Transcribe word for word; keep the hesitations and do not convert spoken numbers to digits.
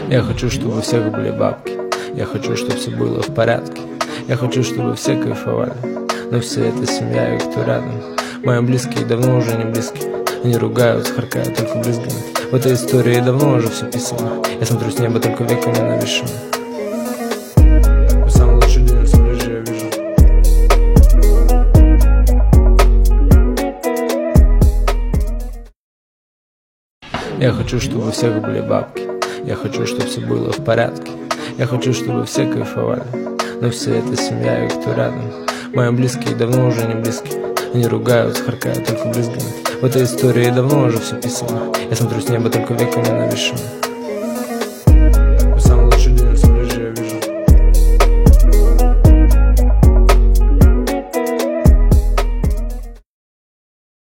Я хочу, чтобы у всех были бабки. Я хочу, чтобы все было в порядке. Я хочу, чтобы все кайфовали. Но все это семья и кто рядом. Мои близкие давно уже не близкие. Они ругаются, харкают только брызгами. В этой истории давно уже все писано. Я смотрю с неба только веками нависшими. Самый лучший день все ближе я вижу. Я хочу, чтобы у всех были бабки. Я хочу, чтобы все было в порядке. Я хочу, чтобы все кайфовали. Но все это семья и кто рядом. Мои близкие давно уже не близкие. Они ругаются, харкают только брызгами. В этой истории давно уже все писано. Я смотрю с неба только веками нависшими.